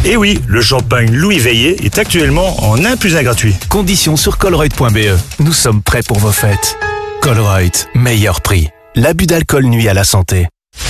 Et oui, le champagne Louis Veillé est actuellement en 1+1 gratuit. Conditions sur Colruyt.be. Nous sommes prêts pour vos fêtes. Colruyt, meilleur prix. L'abus d'alcool nuit à la santé.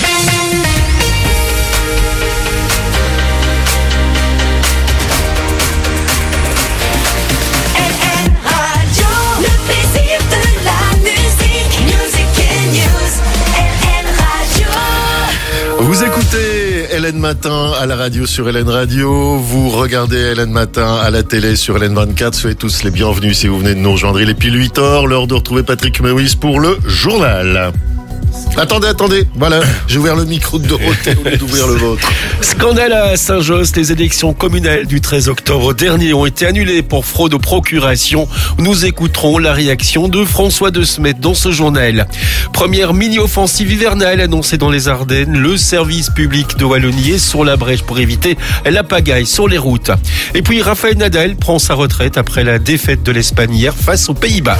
Vous écoutez LN Matin à la radio sur LN Radio, vous regardez LN Matin à la télé sur LN24, soyez tous les bienvenus si vous venez de nous rejoindre. Il est pile 8h, l'heure de retrouver Patrick Mewis pour le journal. Attendez, voilà, j'ai ouvert le micro de Dorothée au lieu d'ouvrir le vôtre. Scandale à Saint-Josse, les élections communales du 13 octobre dernier ont été annulées pour fraude aux procurations. Nous écouterons la réaction de François de Smet dans ce journal. Première mini-offensive hivernale annoncée dans les Ardennes, le service public de Wallonie est sur la brèche pour éviter la pagaille sur les routes. Et puis Rafael Nadal prend sa retraite après la défaite de l'Espagne hier face aux Pays-Bas.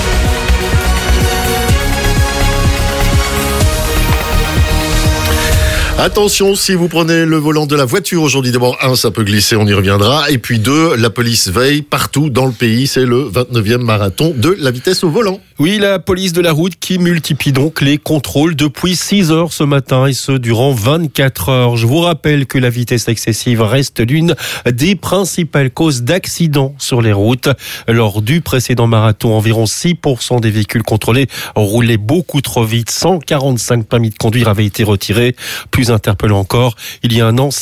Attention, si vous prenez le volant de la voiture aujourd'hui, d'abord, 1, ça peut glisser, on y reviendra. Et puis 2, la police veille partout dans le pays. C'est le 29e marathon de la vitesse au volant. Oui, la police de la route qui multiplie donc les contrôles depuis 6 heures ce matin et ce durant 24 heures. Je vous rappelle que la vitesse excessive reste l'une des principales causes d'accidents sur les routes. Lors du précédent marathon, environ 6% des véhicules contrôlés roulaient beaucoup trop vite. 145 permis de conduire avaient été retirés. Plus interpellant encore, il y a un an,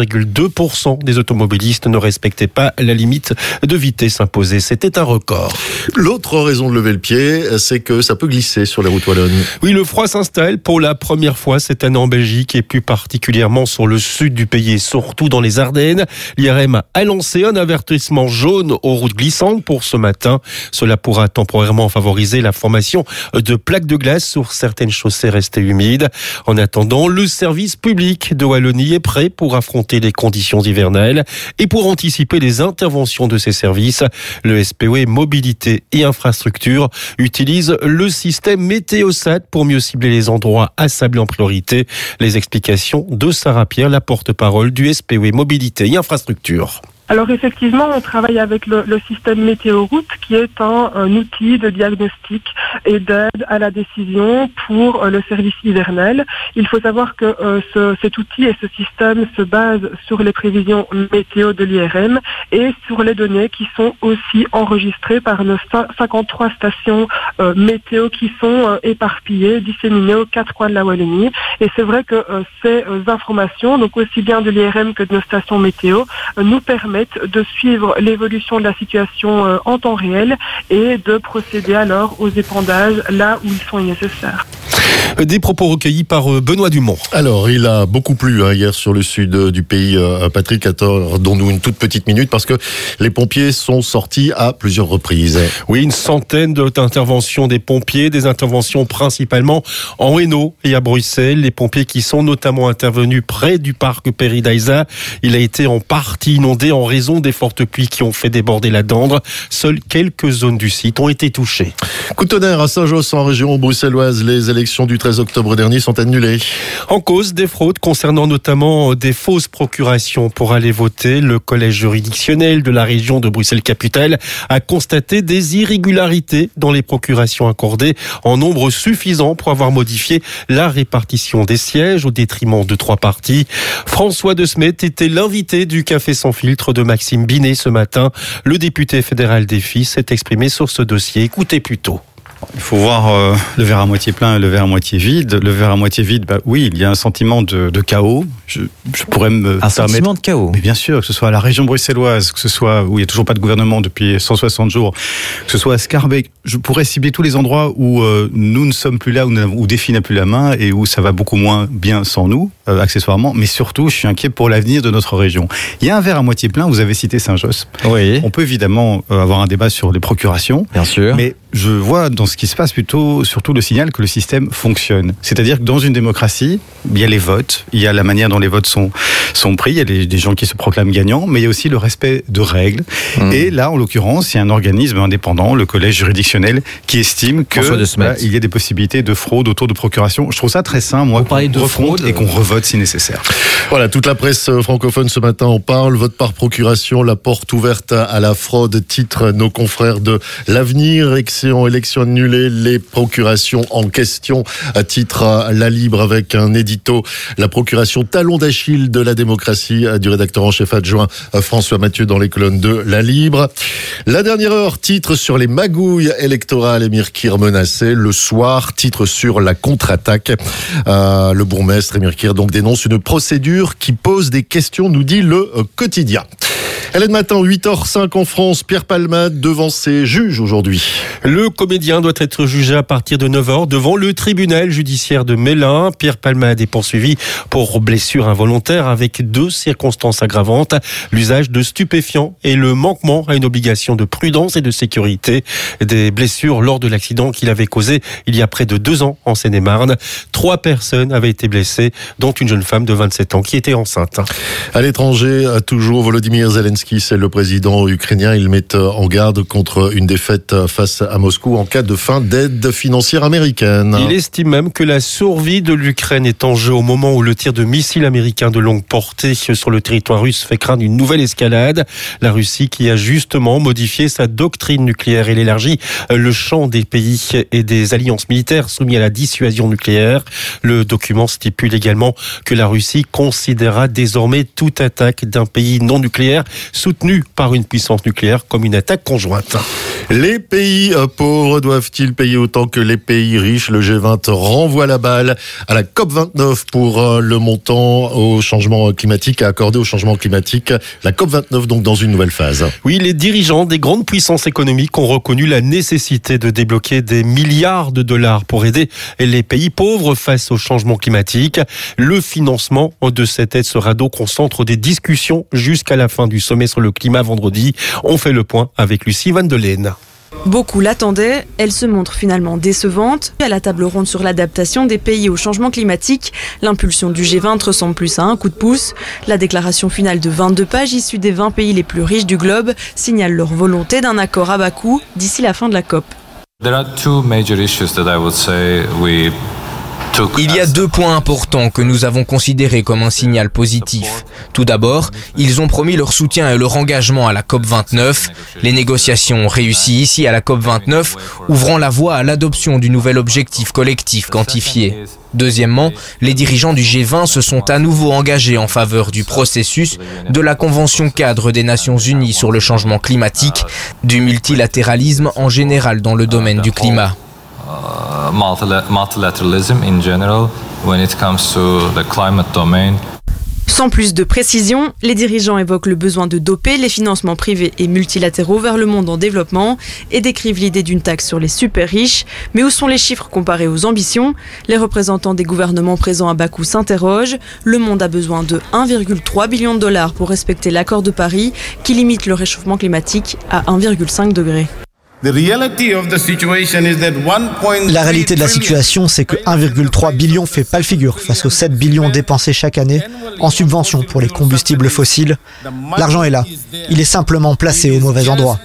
6,2% des automobilistes ne respectaient pas la limite de vitesse imposée. C'était un record. L'autre raison de lever le pied, c'est que ça peut glisser sur les routes wallonnes. Oui, le froid s'installe pour la première fois cette année en Belgique et plus particulièrement sur le sud du pays et surtout dans les Ardennes. L'IRM a lancé un avertissement jaune aux routes glissantes pour ce matin. Cela pourra temporairement favoriser la formation de plaques de glace sur certaines chaussées restées humides. En attendant, le service public de Wallonie est prêt pour affronter les conditions hivernales et pour anticiper les interventions de ces services. Le SPOE Mobilité et Infrastructure utilise le système Météosat pour mieux cibler les endroits assablés en priorité. Les explications de Sarah Pierre, la porte-parole du SPOE Mobilité et Infrastructure. Alors effectivement, on travaille avec le système Météoroute qui est un outil de diagnostic et d'aide à la décision pour le service hivernal. Il faut savoir que cet outil et ce système se basent sur les prévisions météo de l'IRM et sur les données qui sont aussi enregistrées par nos 53 stations météo qui sont éparpillées, disséminées aux 4 coins de la Wallonie. Et c'est vrai que ces informations, donc aussi bien de l'IRM que de nos stations météo, nous permettent de suivre l'évolution de la situation en temps réel et de procéder alors aux épandages là où ils sont nécessaires. Des propos recueillis par Benoît Dumont. Alors, il a beaucoup plu hier sur le sud du pays. Patrick, attendons-nous une toute petite minute parce que les pompiers sont sortis à plusieurs reprises. Oui, une centaine d'interventions des pompiers, des interventions principalement en Hainaut et à Bruxelles. Les pompiers qui sont notamment intervenus près du parc Péridaïsa. Il a été en partie inondé en raison des fortes pluies qui ont fait déborder la Dendre. Seules quelques zones du site ont été touchées. Coup de tonnerre à Saint-Josse en région bruxelloise. Les élections du 13 octobre dernier sont annulées. En cause des fraudes concernant notamment des fausses procurations pour aller voter. Le collège juridictionnel de la région de Bruxelles-Capitale a constaté des irrégularités dans les procurations accordées en nombre suffisant pour avoir modifié la répartition des sièges au détriment de 3 partis. François de Smet était l'invité du Café sans filtre de Maxime Binet ce matin. Le député fédéral des Filles s'est exprimé sur ce dossier. Écoutez plutôt. Il faut voir le verre à moitié plein et le verre à moitié vide. Le verre à moitié vide, oui, il y a un sentiment de chaos. Je pourrais me un sentiment de chaos. Mais bien sûr, que ce soit à la région bruxelloise, que ce soit où il n'y a toujours pas de gouvernement depuis 160 jours, que ce soit à Scarbeck. Je pourrais cibler tous les endroits où nous ne sommes plus là, où Défi n'a plus la main et où ça va beaucoup moins bien sans nous, accessoirement. Mais surtout, je suis inquiet pour l'avenir de notre région. Il y a un verre à moitié plein, vous avez cité Saint-Josse. Oui. On peut évidemment avoir un débat sur les procurations. Bien sûr. Mais je vois dans ce qui se passe surtout le signal que le système fonctionne. C'est-à-dire que dans une démocratie, il y a les votes, il y a la manière dont les votes sont pris, il y a des gens qui se proclament gagnants, mais il y a aussi le respect de règles. Et là, en l'occurrence, il y a un organisme indépendant, le collège juridictionnel, qui estime qu'il y a des possibilités de fraude autour de procuration. Je trouve ça très sain, moi, qu'on refronte et qu'on revote si nécessaire. Voilà, toute la presse francophone ce matin en parle. Vote par procuration, la porte ouverte à la fraude, titre nos confrères de l'Avenir. Élection annulée, les procurations en question, à titre La Libre avec un édito. La procuration talon d'Achille de la démocratie, du rédacteur en chef adjoint François Mathieu dans les colonnes de La Libre. La dernière heure, titre sur les magouilles électorales, Émir Kir menacé. Le soir, titre sur la contre-attaque. Le bourgmestre Émir Kir donc dénonce une procédure qui pose des questions, nous dit le quotidien. Hélène Matin, 8h05 en France, Pierre Palmade devant ses juges aujourd'hui. Le comédien doit être jugé à partir de 9h devant le tribunal judiciaire de Mélin. Pierre Palmade est poursuivi pour blessure involontaire avec 2 circonstances aggravantes, l'usage de stupéfiants et le manquement à une obligation de prudence et de sécurité. Des blessures lors de l'accident qu'il avait causé il y a près de 2 ans en Seine-et-Marne. 3 personnes avaient été blessées, dont une jeune femme de 27 ans qui était enceinte. À l'étranger, toujours Volodymyr Zelensky, c'est le président ukrainien. Il met en garde contre une défaite face à Moscou en cas de fin d'aide financière américaine. Il estime même que la survie de l'Ukraine est en jeu au moment où le tir de missiles américains de longue portée sur le territoire russe fait craindre une nouvelle escalade. La Russie qui a justement modifié sa doctrine nucléaire. Elle élargit le champ des pays et des alliances militaires soumis à la dissuasion nucléaire. Le document stipule également que la Russie considérera désormais toute attaque d'un pays non nucléaire soutenu par une puissance nucléaire comme une attaque conjointe. Les pays pauvres doivent-ils payer autant que les pays riches ? Le G20 renvoie la balle à la COP29 pour le montant au changement climatique, à accorder au changement climatique. La COP29 donc dans une nouvelle phase. Oui, les dirigeants des grandes puissances économiques ont reconnu la nécessité de débloquer des milliards de dollars pour aider les pays pauvres face au changement climatique. Le financement de cette aide sera donc au centre des discussions jusqu'à la fin du sommet sur le climat vendredi. On fait le point avec Lucie Van de Leyen. Beaucoup l'attendaient, elle se montre finalement décevante. À la table ronde sur l'adaptation des pays au changement climatique, l'impulsion du G20 ressemble plus à un coup de pouce. La déclaration finale de 22 pages issue des 20 pays les plus riches du globe signale leur volonté d'un accord à bas coût d'ici la fin de la COP. Il y a 2 points importants que nous avons considérés comme un signal positif. Tout d'abord, ils ont promis leur soutien et leur engagement à la COP29. Les négociations ont réussi ici à la COP29, ouvrant la voie à l'adoption du nouvel objectif collectif quantifié. Deuxièmement, les dirigeants du G20 se sont à nouveau engagés en faveur du processus de la Convention cadre des Nations Unies sur le changement climatique, du multilatéralisme en général dans le domaine du climat. Multilateralism in general when it comes to the climate domain. Sans plus de précision, les dirigeants évoquent le besoin de doper les financements privés et multilatéraux vers le monde en développement et décrivent l'idée d'une taxe sur les super riches. Mais où sont les chiffres comparés aux ambitions ? Les représentants des gouvernements présents à Bakou s'interrogent. Le monde a besoin de 1,3 billion de dollars pour respecter l'accord de Paris qui limite le réchauffement climatique à 1,5 degré. La réalité de la situation, c'est que 1,3 billion fait pâle figure face aux 7 billions dépensés chaque année en subventions pour les combustibles fossiles. L'argent est là, il est simplement placé au mauvais endroit.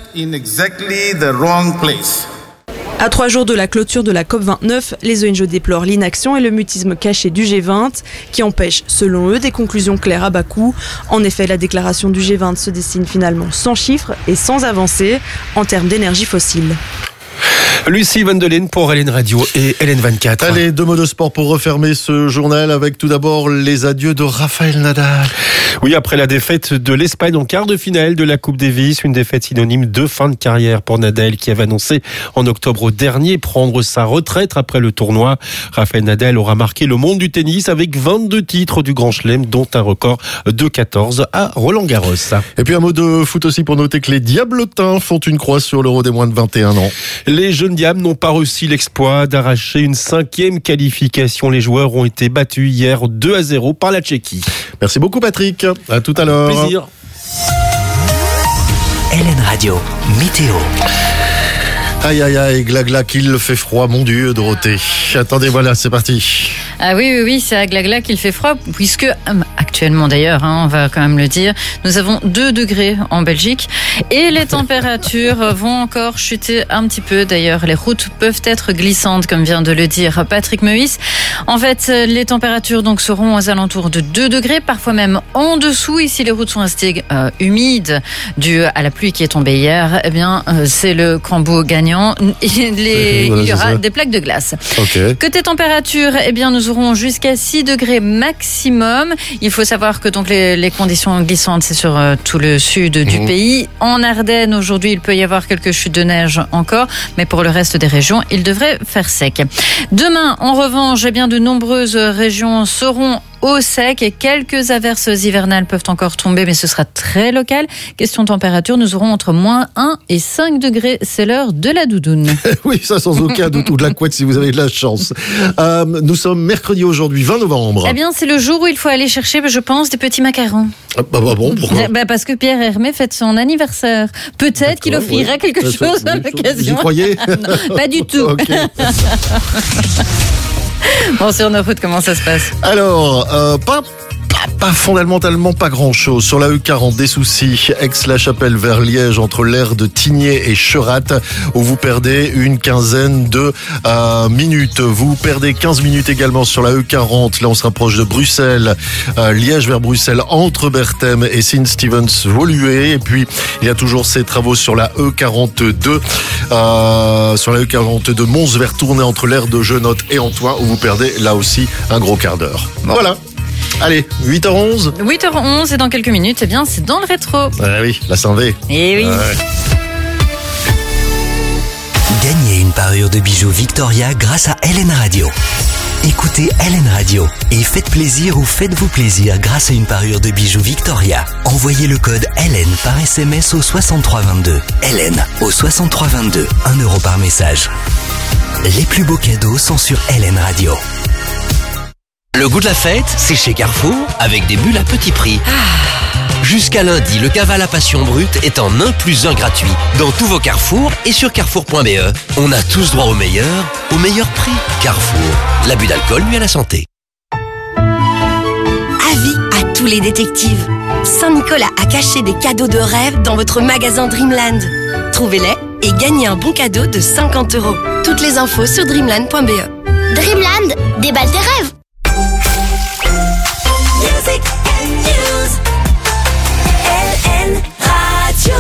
À 3 jours de la clôture de la COP29, les ONG déplorent l'inaction et le mutisme caché du G20 qui empêchent, selon eux, des conclusions claires à bas coût. En effet, la déclaration du G20 se dessine finalement sans chiffres et sans avancée en termes d'énergie fossile. Lucie Van de Leyen pour Hélène Radio et Hélène 24. Allez, 2 mots de sport pour refermer ce journal avec tout d'abord les adieux de Rafael Nadal. Oui, après la défaite de l'Espagne en quart de finale de la Coupe Davis, une défaite synonyme de fin de carrière pour Nadal qui avait annoncé en octobre dernier prendre sa retraite après le tournoi. Rafael Nadal aura marqué le monde du tennis avec 22 titres du Grand Chelem, dont un record de 14 à Roland-Garros. Et puis un mot de foot aussi pour noter que les Diablotins font une croix sur l'Euro des moins de 21 ans. Les jeunes Diables n'ont pas réussi l'exploit d'arracher une 5e qualification. Les joueurs ont été battus hier 2-0 par la Tchéquie. Merci beaucoup Patrick, à tout à l'heure. Plaisir. Hélène Radio, météo. Aïe aïe aïe, glagla qu'il fait froid, mon Dieu, Dorothée. Attendez, voilà, c'est parti. Ah oui, c'est à glagla qu'il fait froid, puisque actuellement d'ailleurs, on va quand même le dire, nous avons 2 degrés en Belgique et les températures vont encore chuter un petit peu. D'ailleurs, les routes peuvent être glissantes, comme vient de le dire Patrick Meuys. En fait, les températures donc seront aux alentours de 2 degrés, parfois même en dessous. Ici, les routes sont restées humides dû à la pluie qui est tombée hier. Eh bien, c'est le Crambo gagnant. Il y aura des plaques de glace. Okay. Côté température, eh bien, nous aurons jusqu'à 6 degrés maximum. Il faut savoir que donc les conditions glissantes, c'est sur tout le sud du pays. En Ardennes, aujourd'hui, il peut y avoir quelques chutes de neige encore, mais pour le reste des régions, il devrait faire sec. Demain, en revanche, eh bien, de nombreuses régions seront au sec et quelques averses hivernales peuvent encore tomber, mais ce sera très local. Question température, nous aurons entre moins 1 et 5 degrés. C'est l'heure de la doudoune. Oui, ça sans aucun doute, ou de la couette si vous avez de la chance. Nous sommes mercredi aujourd'hui, 20 novembre. Eh bien, c'est le jour où il faut aller chercher, je pense, des petits macarons. Bon, pourquoi ? Parce que Pierre Hermé fête son anniversaire. Peut-être qu'il offrira quelque chose à l'occasion. Vous y croyez ? Non, pas du tout. Okay. Bon, sur nos routes, comment ça se passe ? Alors, pas fondamentalement pas grand-chose. Sur la E40, des soucis. Aix-la-Chapelle vers Liège, entre l'aire de Tigné et Cherat, où vous perdez une quinzaine de minutes. Vous perdez 15 minutes également sur la E40. Là, on se rapproche de Bruxelles. Liège vers Bruxelles, entre Berthem et Saint-Stevens-Woluwe. Et puis, il y a toujours ces travaux sur la E42. Sur la E42, Mons vers Tournai, entre l'aire de Genotte et Antoine, où vous perdez là aussi un gros quart d'heure. Bon. Voilà. Allez, 8h11. 8h11 et dans quelques minutes, eh bien, c'est dans le rétro. Ah oui, la Saint-V. Eh oui. Gagnez une parure de bijoux Victoria grâce à LN Radio. Écoutez LN Radio et faites plaisir ou faites-vous plaisir grâce à une parure de bijoux Victoria. Envoyez le code LN par SMS au 6322. LN au 6322. 1 euro par message. Les plus beaux cadeaux sont sur LN Radio. Le goût de la fête, c'est chez Carrefour, avec des bulles à petit prix. Jusqu'à lundi, le cavale à passion brute est en 1+1 gratuit dans tous vos Carrefour et sur carrefour.be. On a tous droit au meilleur prix. Carrefour, l'abus d'alcool nuit à la santé. Avis à tous les détectives. Saint-Nicolas a caché des cadeaux de rêve dans votre magasin Dreamland. Trouvez-les et gagnez un bon cadeau de 50 €. Toutes les infos sur dreamland.be. Dreamland, déballe tes rêves. Music and news. LN Radio.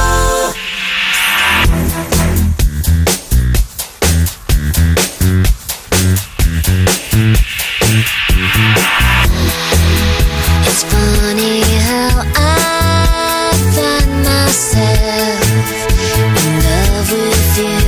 It's funny how I find myself in love with you.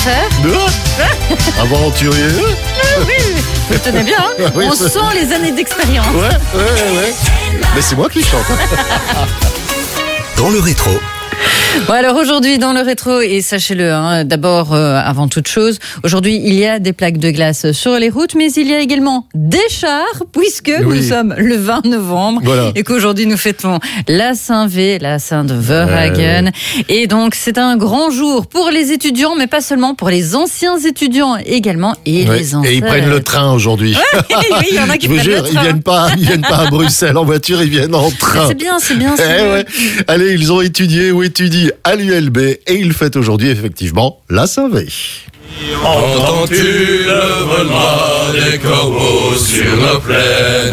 faire. Aventurier. Oui, vous le tenez bien. Hein. Oui, on sent les années d'expérience. Ouais. Mais c'est moi qui chante. Dans le rétro. Bon, alors aujourd'hui dans le rétro, et sachez-le, hein, d'abord avant toute chose, aujourd'hui il y a des plaques de glace sur les routes, mais il y a également des chars, puisque nous sommes le 20 novembre et qu'aujourd'hui nous fêtons la Saint-V, la Saint-Verhagen. Et donc c'est un grand jour pour les étudiants, mais pas seulement, pour les anciens étudiants également et les enfants. Et ils prennent le train aujourd'hui. Oui, il y en a qui prennent le train. Ils viennent pas à Bruxelles en voiture, ils viennent en train. C'est bien. Allez, ils ont étudié ou étudient à l'ULB et ils fêtent aujourd'hui effectivement la Saint-V. Entends-tu le volement des corbeaux sur nos plaines?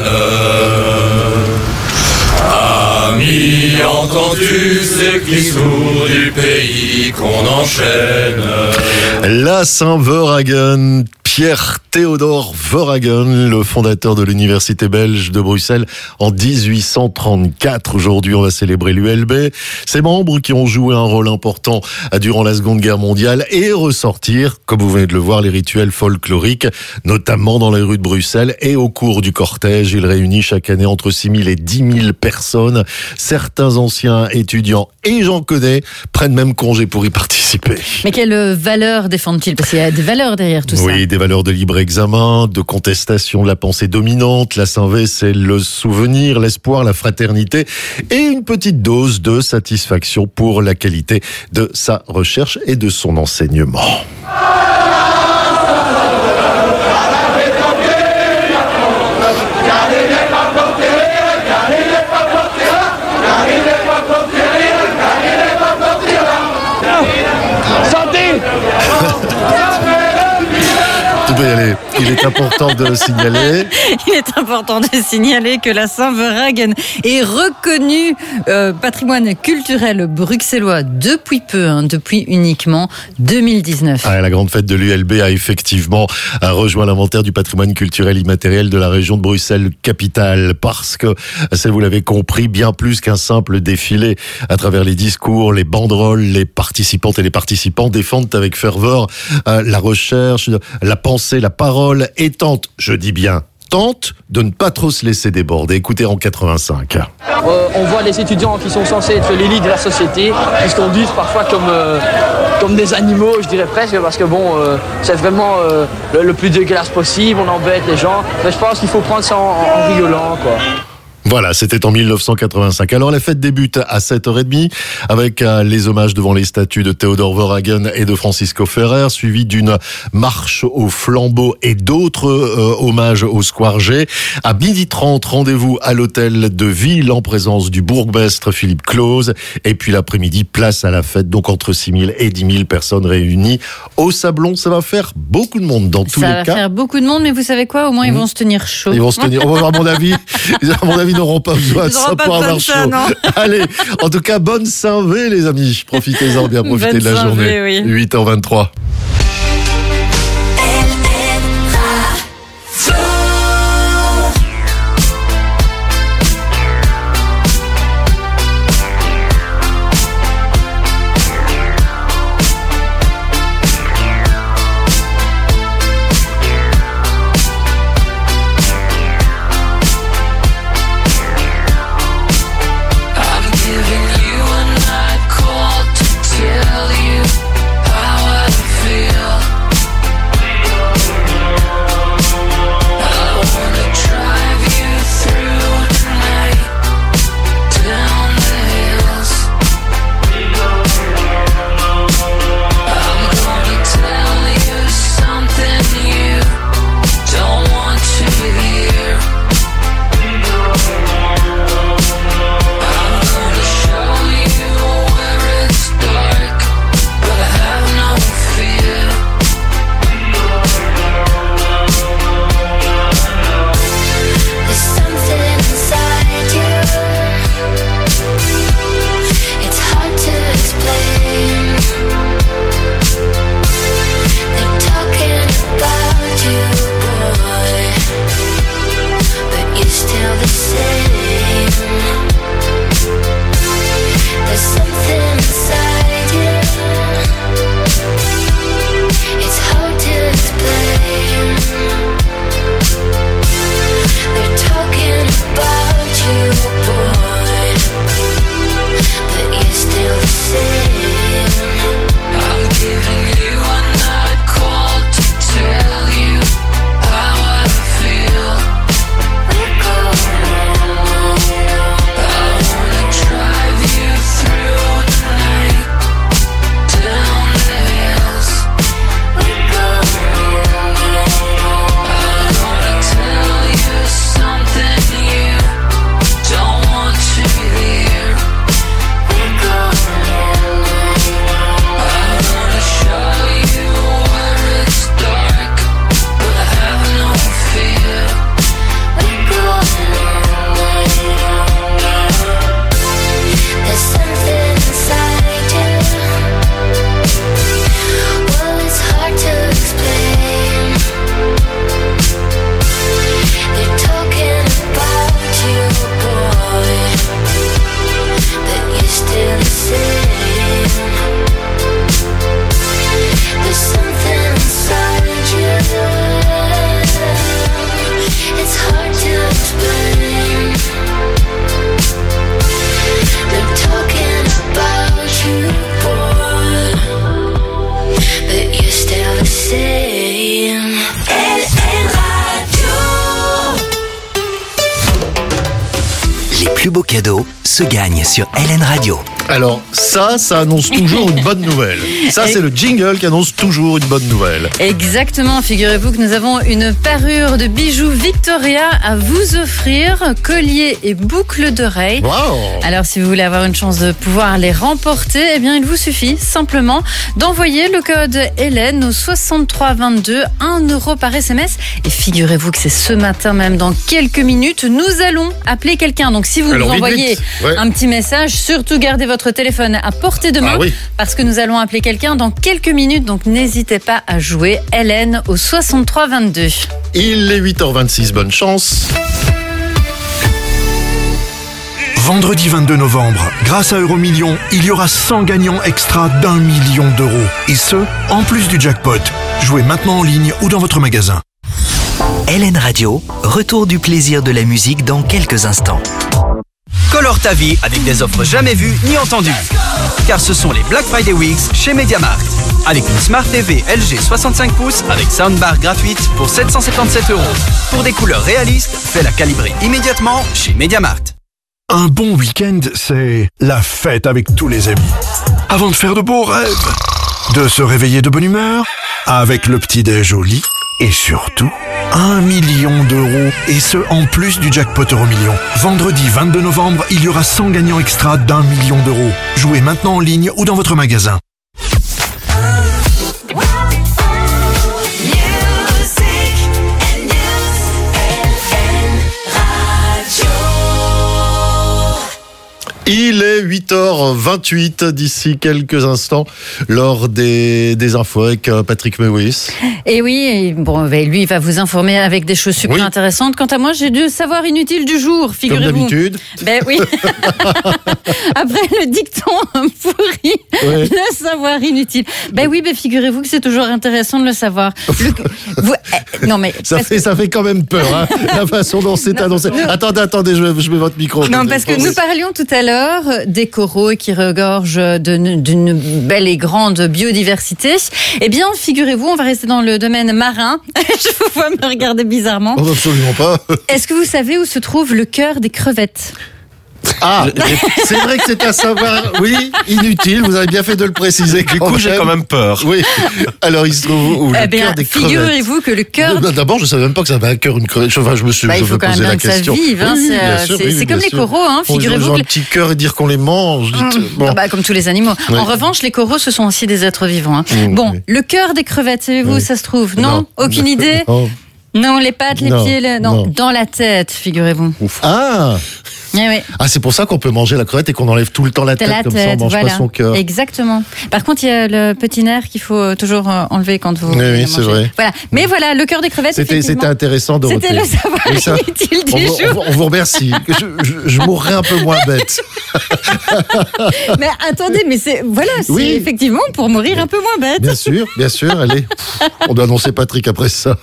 Ami, entends-tu ces cris sourds du pays qu'on enchaîne? La Saint-Verhagen, Pierre Théodore Verhagen, le fondateur de l'université belge de Bruxelles en 1834. Aujourd'hui, on va célébrer l'ULB. Ses membres qui ont joué un rôle important durant la Seconde Guerre mondiale et ressortir, comme vous venez de le voir, les rituels folkloriques, notamment dans les rues de Bruxelles. Et au cours du cortège, il réunit chaque année entre 6 000 et 10 000 personnes. Certains anciens étudiants, et j'en connais, prennent même congé pour y participer. Mais quelles valeurs défendent-ils? Parce qu'il y a des valeurs derrière tout ça. Oui, des valeurs de libre examen, de contestation de la pensée dominante. La Saint-V, c'est le souvenir, l'espoir, la fraternité et une petite dose de satisfaction pour la qualité de sa recherche et de son enseignement. Il est important de signaler. Il est important de signaler que la Saint-Verhagen est reconnue patrimoine culturel bruxellois depuis peu, depuis uniquement 2019. La grande fête de l'ULB a effectivement rejoint l'inventaire du patrimoine culturel immatériel de la région de Bruxelles-Capitale parce que, vous l'avez compris, bien plus qu'un simple défilé à travers les discours, les banderoles, les participantes et les participants défendent avec ferveur la recherche, la pensée, la parole et tentent, je dis bien, de ne pas trop se laisser déborder. Écoutez en 85. On voit les étudiants qui sont censés être l'élite de la société qui se conduisent parfois comme des animaux, je dirais presque, parce que c'est vraiment le plus dégueulasse possible, on embête les gens, mais je pense qu'il faut prendre ça en rigolant, quoi. Voilà, c'était en 1985. Alors la fête débute à 7h30 avec les hommages devant les statues de Théodore Verhagen et de Francisco Ferrer, suivi d'une marche au flambeau et d'autres hommages au Square G. À 12h30, rendez-vous à l'hôtel de ville en présence du bourgmestre Philippe Claus. Et puis l'après-midi, place à la fête, donc entre 6 000 et 10 000 personnes réunies au Sablon. Ça va faire beaucoup de monde dans tous les cas. Ça va faire beaucoup de monde, mais vous savez quoi? Au moins, ils vont se tenir chaud. Ils vont se tenir, à mon avis, ils n'auront pas besoin de ça pour avoir chaud. Allez, en tout cas, bonne Saint-V, les amis. Profitez-en bien, profitez de la journée. Oui. 8h23. Tell you how I feel. plus beaux cadeaux se gagnent sur LN Radio. Alors ça annonce toujours une bonne nouvelle. Ça, c'est le jingle qui annonce toujours une bonne nouvelle. Exactement, figurez-vous que nous avons une parure de bijoux Victoria à vous offrir, collier et boucles d'oreilles. Wow. Alors si vous voulez avoir une chance de pouvoir les remporter, eh bien il vous suffit simplement d'envoyer le code Hélène au 6322, 1 € par SMS. Et figurez-vous que c'est ce matin même, dans quelques minutes, nous allons appeler quelqu'un. Donc si vous nous envoyez un petit message, surtout gardez votre téléphone à portée de main, parce que nous allons appeler quelqu'un dans quelques minutes. Donc n'hésitez pas à jouer Hélène au 6322. Il est 8h26, bonne chance. Vendredi 22 novembre, grâce à Euromillions, il y aura 100 gagnants extra d'1 million d'euros. Et ce, en plus du jackpot. Jouez maintenant en ligne ou dans votre magasin. LN Radio, retour du plaisir de la musique dans quelques instants. Colore ta vie avec des offres jamais vues ni entendues. Car ce sont les Black Friday Weeks chez MediaMarkt. Avec une Smart TV LG 65 pouces avec soundbar gratuite pour 777 €. Pour des couleurs réalistes, fais-la calibrer immédiatement chez MediaMarkt. Un bon week-end, c'est la fête avec tous les amis. Avant de faire de beaux rêves, de se réveiller de bonne humeur, avec le petit-déj au lit, et surtout, 1 million d'euros. Et ce, en plus du jackpot Euromillions. Vendredi 22 novembre, il y aura 100 gagnants extra d'1 million d'euros. Jouez maintenant en ligne ou dans votre magasin. Il est 8h28 d'ici quelques instants, lors des infos avec Patrick Mewis. Et oui, lui, il va vous informer avec des choses super intéressantes. Quant à moi, j'ai du savoir inutile du jour, figurez-vous. Comme d'habitude. Ben oui. Après le dicton pourri, le savoir inutile. Ben oui, figurez-vous que c'est toujours intéressant de le savoir. Non mais ça fait quand même peur, hein, la façon dont c'est annoncé. Attendez, je mets votre micro. Non, parce que nous parlions tout à l'heure des coraux qui regorgent d'une belle et grande biodiversité. Eh bien, figurez-vous, on va rester dans le domaine marin. Je vous vois me regarder bizarrement. Oh, absolument pas. Est-ce que vous savez où se trouve le cœur des crevettes ? Ah, c'est vrai que c'est un savoir, inutile. Vous avez bien fait de le préciser. Du coup, j'ai quand même peur. Oui. Alors, il se trouve où le cœur des crevettes. Figurez-vous que le cœur. D'abord, je savais même pas que ça avait un cœur, une crevette. Enfin, je me suis. Il faut quand même bien que ça vive. Hein, c'est comme les coraux. Hein, figurez-vous. Ils ont un petit cœur et dire qu'on les mange. Comme tous les animaux. Oui. En revanche, les coraux, ce sont aussi des êtres vivants. Hein. Le cœur des crevettes, savez-vous où ça se trouve ? Non, aucune idée. Non, les pattes, les pieds, non, dans la tête, figurez-vous. Ah. Oui. Ah, c'est pour ça qu'on peut manger la crevette et qu'on enlève tout le temps la tête, comme ça on mange pas son cœur. Exactement. Par contre, il y a le petit nerf qu'il faut toujours enlever quand vous mangez. C'est vrai. Voilà. Mais voilà, le cœur des crevettes, c'était intéressant, Dorothée. C'était le savoir inutile du jour. On vous remercie. Je mourrai un peu moins bête. Mais attendez, c'est effectivement pour mourir un peu moins bête. Bien sûr, allez. On doit annoncer Patrick après ça.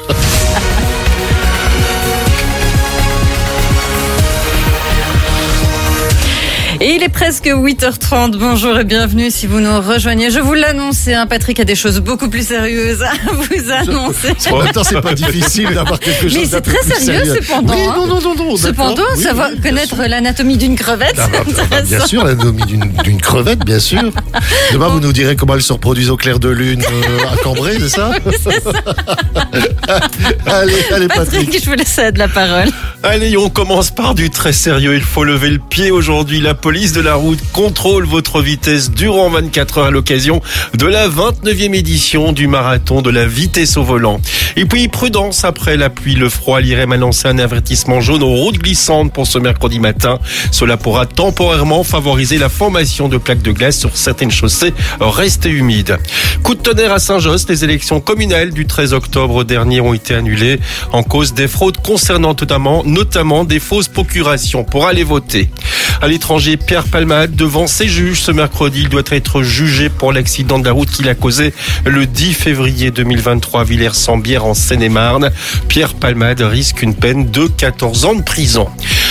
Et il est presque 8h30. Bonjour et bienvenue si vous nous rejoignez. Je vous l'annonçais, Patrick a des choses beaucoup plus sérieuses à vous annoncer. En même temps, c'est pas difficile d'avoir quelque chose. Mais c'est très sérieux cependant. Oui, non. Cependant, savoir connaître l'anatomie d'une crevette, c'est intéressant. Bien sûr, l'anatomie d'une crevette, bien sûr. Demain, vous nous direz comment elles se reproduisent au clair de lune à Cambrai, c'est ça ? C'est ça. Allez, Patrick. Je vous laisse de la parole. Allez, on commence par du très sérieux. Il faut lever le pied aujourd'hui. La police de la route contrôle votre vitesse durant 24 heures à l'occasion de la 29e édition du marathon de la vitesse au volant. Et puis, prudence après la pluie, le froid. L'IREM a lancé un avertissement jaune aux routes glissantes pour ce mercredi matin. Cela pourra temporairement favoriser la formation de plaques de glace sur certaines chaussées restées humides. Coup de tonnerre à Saint-Josse, les élections communales du 13 octobre dernier ont été annulées en cause des fraudes concernant notamment des fausses procurations pour aller voter. À l'étranger, Pierre Palmade devant ses juges ce mercredi. Il doit être jugé pour l'accident de la route qu'il a causé le 10 février 2023 à Villers-Sambière en Seine-et-Marne. Pierre Palmade risque une peine de 14 ans de prison.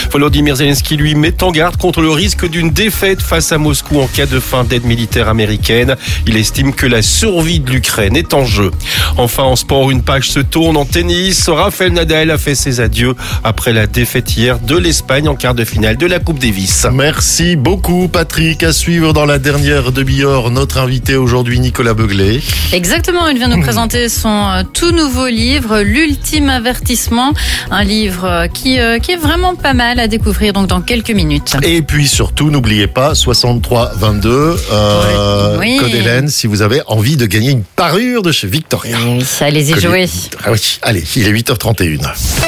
Volodymyr Zelensky, lui, met en garde contre le risque d'une défaite face à Moscou en cas de fin d'aide militaire américaine. Il estime que la survie de l'Ukraine est en jeu. Enfin, en sport, une page se tourne en tennis. Rafael Nadal a fait ses adieux après la défaite hier de l'Espagne en quart de finale de la Coupe Davis. Merci beaucoup, Patrick. À suivre dans la dernière demi-heure, notre invité aujourd'hui, Nicolas Beuglet. Exactement, il vient nous présenter son tout nouveau livre, L'Ultime Avertissement. Un livre qui est vraiment pas mal à découvrir donc dans quelques minutes. Et puis surtout, n'oubliez pas, 6322, Oui. code Hélène, si vous avez envie de gagner une parure de chez Victoria. Oui, allez-y jouer. Ah oui, allez, il est 8h31.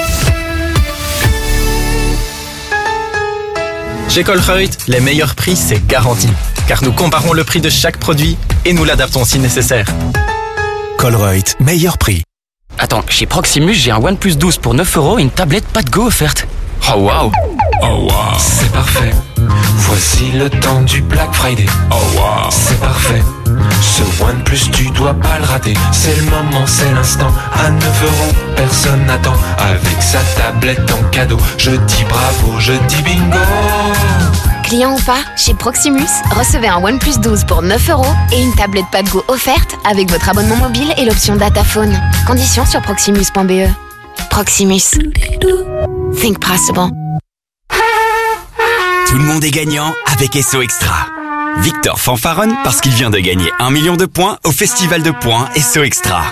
Chez Colruyt, les meilleurs prix, c'est garanti. Car nous comparons le prix de chaque produit et nous l'adaptons si nécessaire. Colruyt, meilleur prix. Attends, chez Proximus, j'ai un OnePlus 12 pour 9 € et une tablette pas de go offerte. Oh waouh! Oh wow, c'est parfait. Voici le temps du Black Friday. Oh wow, c'est parfait. Ce OnePlus, tu dois pas le rater. C'est le moment, c'est l'instant. À 9 €, personne n'attend. Avec sa tablette en cadeau, je dis bravo, je dis bingo. Client ou pas, chez Proximus, recevez un OnePlus 12 pour 9 € et une tablette pas de go offerte avec votre abonnement mobile et l'option Dataphone. Conditions sur proximus.be. Proximus. Think possible. Tout le monde est gagnant avec SO Extra. Victor fanfaronne parce qu'il vient de gagner 1 million de points au festival de points SO Extra.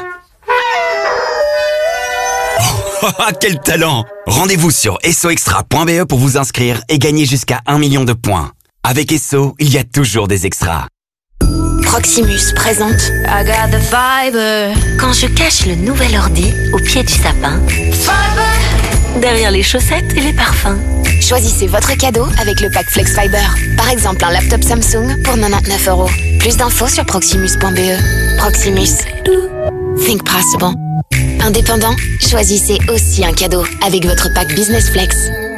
Oh, quel talent! Rendez-vous sur soextra.be pour vous inscrire et gagner jusqu'à 1 million de points. Avec SO, il y a toujours des extras. Proximus présente I got the fiber. Quand je cache le nouvel ordi au pied du sapin, fiber. Derrière les chaussettes et les parfums. Choisissez votre cadeau avec le pack Flex Fiber. Par exemple, un laptop Samsung pour 99 €. Plus d'infos sur proximus.be. Proximus. Think possible. Indépendant, choisissez aussi un cadeau avec votre pack Business Flex.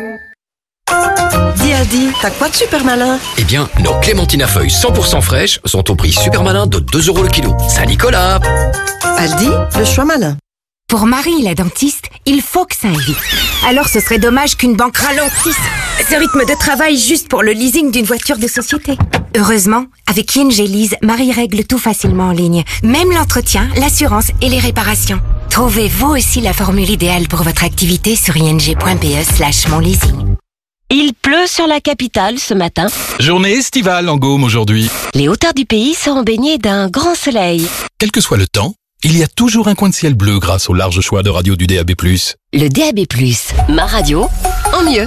Dis Aldi, t'as quoi de super malin? Eh bien, nos clémentines à feuilles 100% fraîches sont au prix super malin de 2 € le kilo. Saint-Nicolas! Aldi, le choix malin. Pour Marie, la dentiste, il faut que ça aille vite. Alors ce serait dommage qu'une banque ralentisse ce rythme de travail juste pour le leasing d'une voiture de société. Heureusement, avec ING Lease, Marie règle tout facilement en ligne. Même l'entretien, l'assurance et les réparations. Trouvez vous aussi la formule idéale pour votre activité sur ing.be/monleasing. Il pleut sur la capitale ce matin. Journée estivale en Gaume aujourd'hui. Les hauteurs du pays seront baignées d'un grand soleil. Quel que soit le temps, il y a toujours un coin de ciel bleu grâce au large choix de radio du DAB+. Le DAB+, ma radio, en mieux.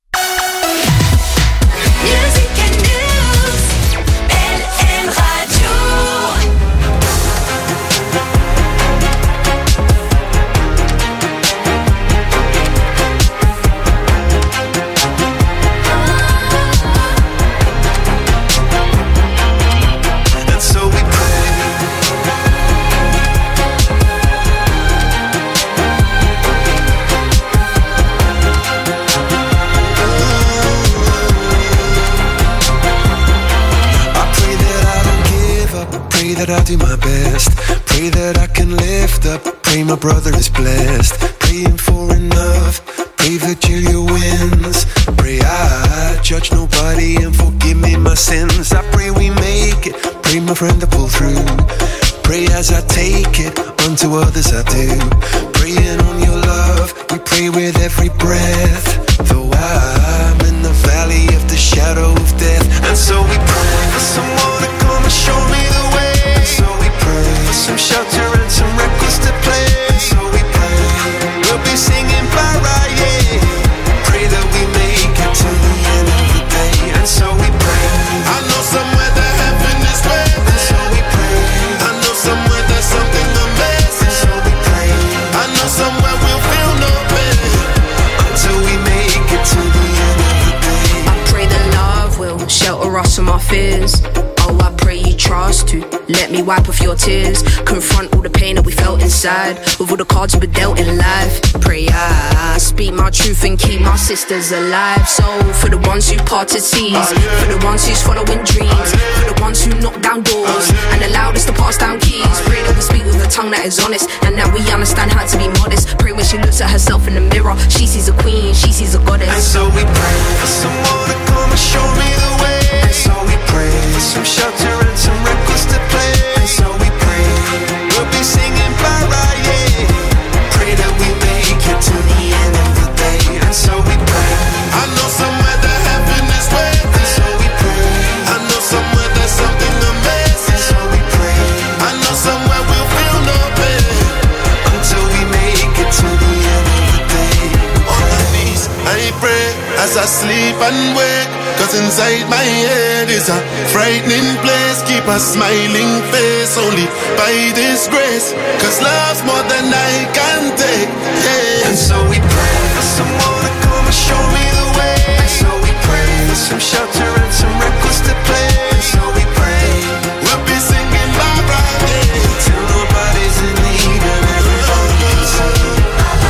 That I'll do my best. Pray that I can lift up. Pray my brother is blessed. Praying for enough. Pray that Julia wins. Pray I judge nobody and forgive me my sins. I pray we make it. Pray my friend to pull through. Pray as I take it. Unto others I do. Praying on your love. We pray with every breath. Though I'm in the valley of the shadow of death. And so we pray for someone to come and show me the way. So we pray for some shelter and some records to play. So we pray we'll be singing para, yeah. Pray that we make it to the end of the day. And so we pray. I know somewhere that heaven is waiting. And so we pray. I know somewhere there's something amazing. So we pray. I know somewhere we'll feel no pain until we make it to the end of the day. I pray that love will shelter us from our fears. Oh, I pray you trust to let me wipe off your tears. Confront all the pain that we felt inside with all the cards we were dealt in life. Pray I speak my truth and keep my sisters alive. So for the ones who parted seas, for the ones who's following dreams, for the ones who knock down doors and allowed us to pass down keys. Pray that we speak with a tongue that is honest and that we understand how to be modest. Pray when she looks at herself in the mirror, she sees a queen, she sees a goddess. And so we pray for someone to come and show me the way. And so we pray for some shelter and some records to play. And so we pray we'll be singing para, yeah. Pray that we make it to the end of the day. And so we pray. I know somewhere that heaven is waiting. And so we pray. I know somewhere there's something amazing. And so we pray. I know somewhere we'll feel no pain until we make it to the end of the day. On my knees, I pray as I sleep and wake. Cause inside my head is a frightening place. Keep a smiling face only by this grace. Cause love's more than I can take, yeah. And so we pray for someone to come and show me the way. And so we pray for some shelter and some records to play. And so we pray we'll be singing Barbara, yeah, till nobody's in need and everybody can sing.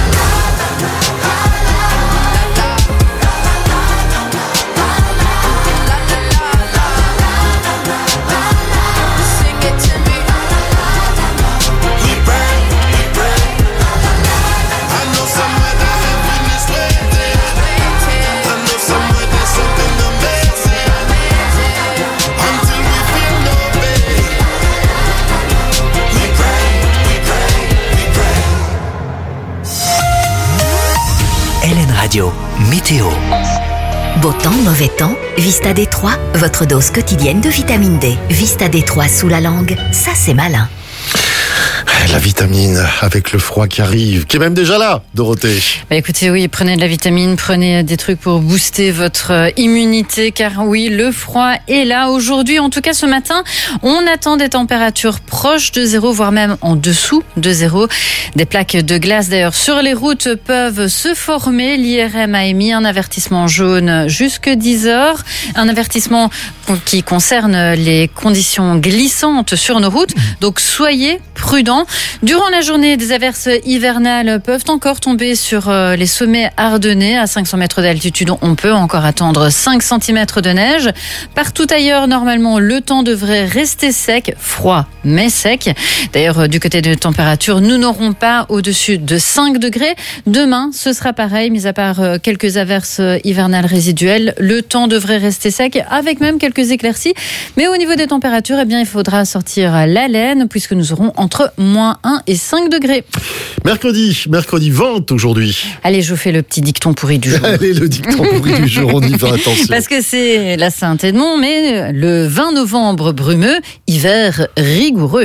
Radio, météo. Beau temps, mauvais temps, Vista D3, votre dose quotidienne de vitamine D. Vista D3 sous la langue, ça c'est malin. La vitamine avec le froid qui arrive, qui est même déjà là, Dorothée. Bah écoutez, oui, prenez de la vitamine, prenez des trucs pour booster votre immunité, car oui, le froid est là. Aujourd'hui, en tout cas ce matin, on attend des températures proches de 0, voire même en dessous de 0. Des plaques de glace d'ailleurs sur les routes peuvent se former. L'IRM a émis un avertissement jaune jusque 10 heures. Un avertissement qui concerne les conditions glissantes sur nos routes. Donc soyez prudents. Durant la journée, des averses hivernales peuvent encore tomber sur les sommets ardennais. À 500 mètres d'altitude, on peut encore attendre 5 cm de neige. Partout ailleurs, normalement, le temps devrait rester sec, froid, mais sec. D'ailleurs, du côté de température, nous n'aurons pas au-dessus de 5 degrés. Demain, ce sera pareil, mis à part quelques averses hivernales résiduelles. Le temps devrait rester sec, avec même quelques éclaircies. Mais au niveau des températures, eh bien, il faudra sortir la laine, puisque nous aurons entre moins 1 et 5 degrés. Mercredi 20 aujourd'hui. Allez, je vous fais le petit dicton pourri du jour. Allez, le dicton pourri du jour, on y va, attention. Parce que c'est la Saint-Edmond, mais le 20 novembre brumeux, hiver rigoureux.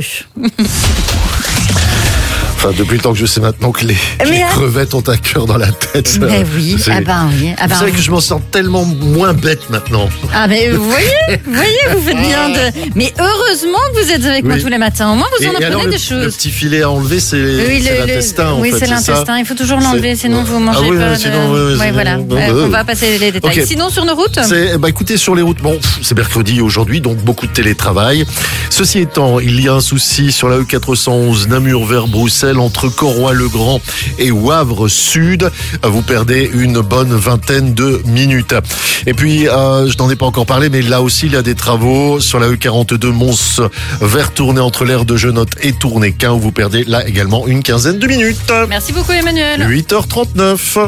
Enfin, depuis le temps que je sais maintenant que les crevettes ont un cœur dans la tête. Mais oui, vous savez que je m'en sens tellement moins bête maintenant. Ah mais vous voyez, vous faites bien de... Mais heureusement que vous êtes avec moi tous les matins. Au moins, vous en apprenez des choses. Le petit filet à enlever, c'est l'intestin. Oui, c'est l'intestin. Il faut toujours l'enlever, sinon vous mangez pas. Oui, voilà. On va passer les détails. Okay. Sinon, sur nos routes écoutez, sur les routes, bon, c'est mercredi aujourd'hui, donc beaucoup de télétravail. Ceci étant, il y a un souci sur la E411 Namur vers Bruxelles, entre Corroy-le-Grand et Wavre Sud. Vous perdez une bonne vingtaine de minutes. Et puis, je n'en ai pas encore parlé, mais là aussi, il y a des travaux sur la E42 Mons vers Tournai, entre l'aire de Genotte et Tournai-Quin, où vous perdez là également une quinzaine de minutes. Merci beaucoup, Emmanuel. 8h39.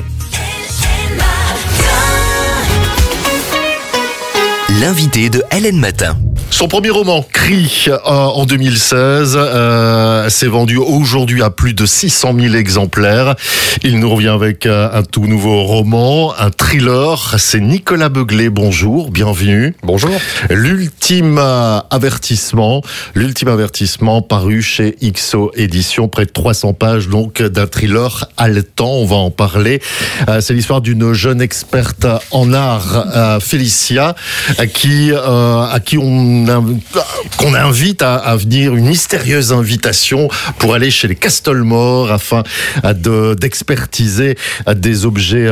L'invité de Hélène Matin. Son premier roman, Cri, en 2016, s'est vendu aujourd'hui à plus de 600 000 exemplaires. Il nous revient avec un tout nouveau roman, un thriller. C'est Nicolas Beuglé. Bonjour, bienvenue. Bonjour. L'ultime avertissement paru chez XO Éditions, près de 300 pages donc d'un thriller haletant. On va en parler. C'est l'histoire d'une jeune experte en art, Félicia, à qui on qu'on invite à venir, une mystérieuse invitation pour aller chez les Castlemore afin d'expertiser des objets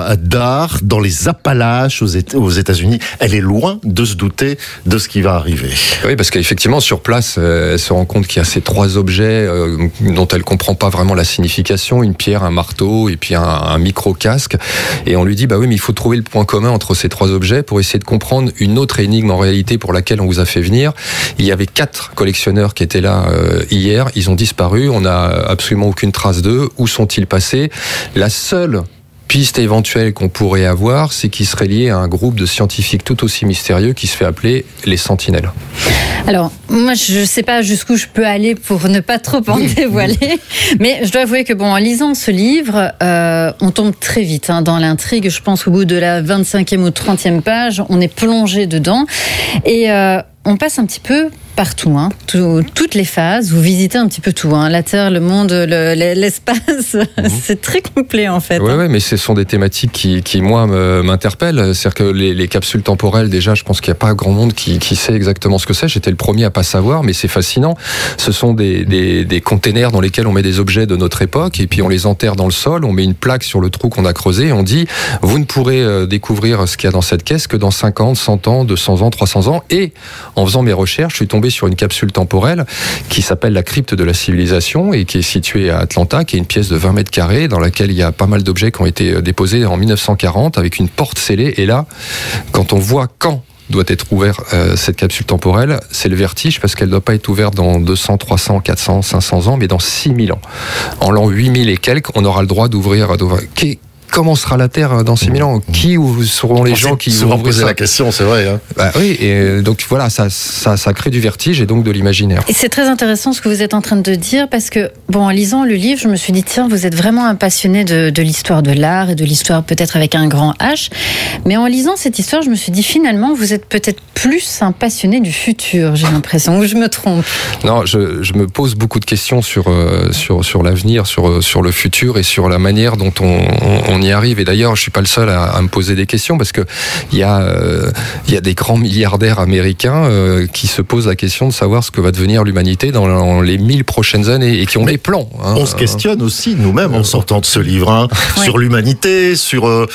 d'art dans les Appalaches aux États-Unis. Elle est loin de se douter de ce qui va arriver. Oui, parce qu'effectivement, sur place, elle se rend compte qu'il y a ces 3 objets dont elle comprend pas vraiment la signification, une pierre, un marteau et puis un micro-casque. Et on lui dit, bah oui, mais il faut trouver le point commun entre ces 3 objets pour essayer de comprendre une autre énigme en réalité pour laquelle on vous a fait venir. Il y avait 4 collectionneurs qui étaient là hier, ils ont disparu, on n'a absolument aucune trace d'eux. Où sont-ils passés? La seule piste éventuelle qu'on pourrait avoir, c'est qu'ils seraient liés à un groupe de scientifiques tout aussi mystérieux qui se fait appeler les Sentinelles. Alors, moi, je ne sais pas jusqu'où je peux aller pour ne pas trop en dévoiler, mais je dois avouer que, en lisant ce livre, on tombe très vite dans l'intrigue. Je pense qu'au bout de la 25e ou 30e page, on est plongé dedans et on passe un petit peu partout, toutes les phases, vous visitez un petit peu tout, la Terre, le monde, l'espace, c'est très complet en fait. Oui, mais ce sont des thématiques qui moi, m'interpellent. C'est-à-dire que les capsules temporelles, déjà, je pense qu'il n'y a pas grand monde qui sait exactement ce que c'est. J'étais le premier à pas savoir, mais c'est fascinant. Ce sont des containers dans lesquels on met des objets de notre époque, et puis on les enterre dans le sol, on met une plaque sur le trou qu'on a creusé, et on dit, vous ne pourrez découvrir ce qu'il y a dans cette caisse que dans 50, 100 ans, 200 ans, 300 ans. Et en faisant mes recherches, je suis tombé sur une capsule temporelle qui s'appelle la crypte de la civilisation et qui est située à Atlanta, qui est une pièce de 20 mètres carrés dans laquelle il y a pas mal d'objets qui ont été déposés en 1940 avec une porte scellée. Et là, quand on voit quand doit être ouverte cette capsule temporelle, c'est le vertige parce qu'elle ne doit pas être ouverte dans 200, 300, 400, 500 ans, mais dans 6000 ans. En l'an 8000 et quelques, on aura le droit d'ouvrir. Comment sera la Terre dans 6000 ans? Qui seront les gens qui vont poser la question, c'est vrai. Oui, et donc voilà, ça crée du vertige et donc de l'imaginaire. Et c'est très intéressant ce que vous êtes en train de dire parce que, en lisant le livre, je me suis dit, tiens, vous êtes vraiment un passionné de l'histoire de l'art et de l'histoire peut-être avec un grand H. Mais en lisant cette histoire, je me suis dit, finalement, vous êtes peut-être plus un passionné du futur, j'ai l'impression, ou je me trompe? Non, je me pose beaucoup de questions sur l'avenir, sur le futur et sur la manière dont on y arrive. Et d'ailleurs, je suis pas le seul à me poser des questions parce que il y a des grands milliardaires américains qui se posent la question de savoir ce que va devenir l'humanité dans les 1000 prochaines années et qui ont des plans. On se questionne aussi nous-mêmes en sortant de ce livre sur l'humanité, sur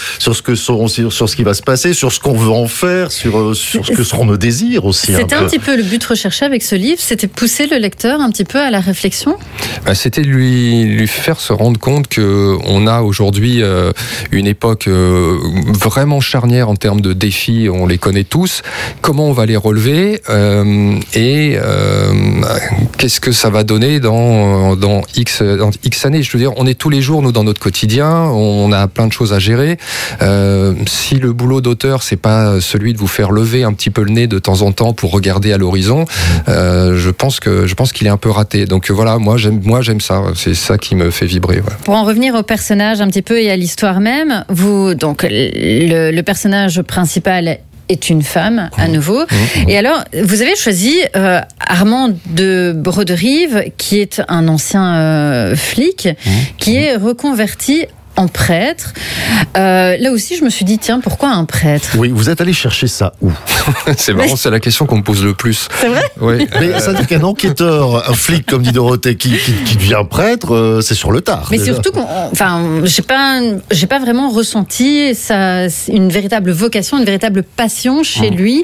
ce qui va se passer, sur ce qu'on veut en faire, sur ce que seront nos désirs aussi. C'était un petit peu le but recherché avec ce livre, c'était pousser le lecteur un petit peu à la réflexion. C'était lui faire se rendre compte que on a aujourd'hui une époque vraiment charnière en termes de défis, on les connaît tous. Comment on va les relever et qu'est-ce que ça va donner dans X années? Je veux dire, on est tous les jours, nous, dans notre quotidien, on a plein de choses à gérer. Si le boulot d'auteur, c'est pas celui de vous faire lever un petit peu le nez de temps en temps pour regarder à l'horizon, je pense qu'il est un peu raté. Donc voilà, moi j'aime ça, c'est ça qui me fait vibrer. Ouais. Pour en revenir au personnage un petit peu et à l'histoire même, donc le personnage principal est une femme à nouveau. Et alors, vous avez choisi Armand de Broderive, qui est un ancien flic, qui est reconverti en prêtre. Là aussi, je me suis dit, tiens, pourquoi un prêtre? Oui, vous êtes allé chercher ça où? C'est marrant, c'est la question qu'on me pose le plus. C'est vrai? Oui. Mais ça veut dire qu'un enquêteur, un flic, comme dit Dorothée, qui devient prêtre, c'est sur le tard. Mais déjà. Surtout, j'ai pas vraiment ressenti une véritable vocation, une véritable passion chez lui.